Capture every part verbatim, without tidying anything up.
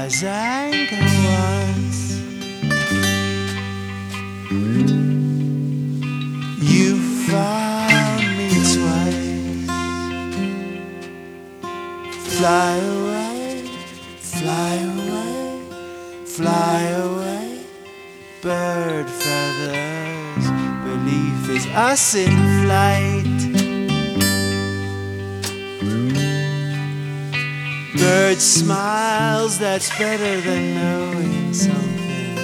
as anger once. You found me twice. Fly away, fly away, fly away. Bird feathers, belief is us in flight. Bird smiles, that's better than knowing something.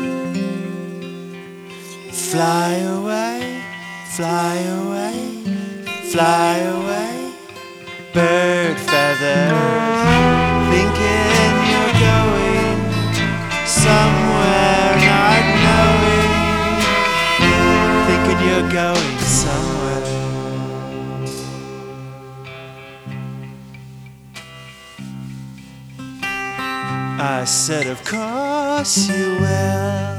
Fly away, fly away, fly away. Bird feathers, thinking you're going somewhere, not knowing, thinking you're going somewhere. I said, of course you will.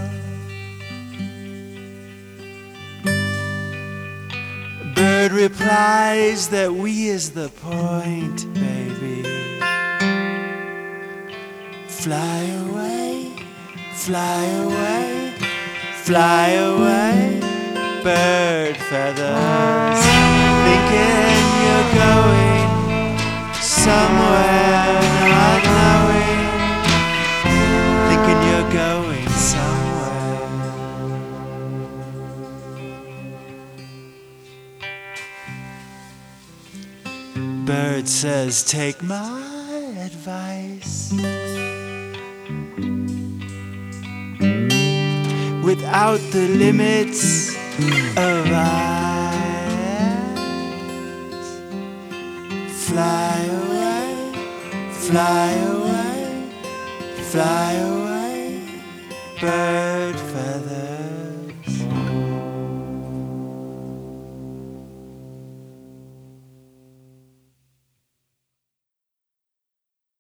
Bird replies that we is the point, baby. Fly away, fly away, fly away. Bird feathers, thinking you're going somewhere, not knowing, thinking you're going somewhere. Bird says, take my advice. Without the limits of eyes. Fly away, fly away, fly away. Bird feather.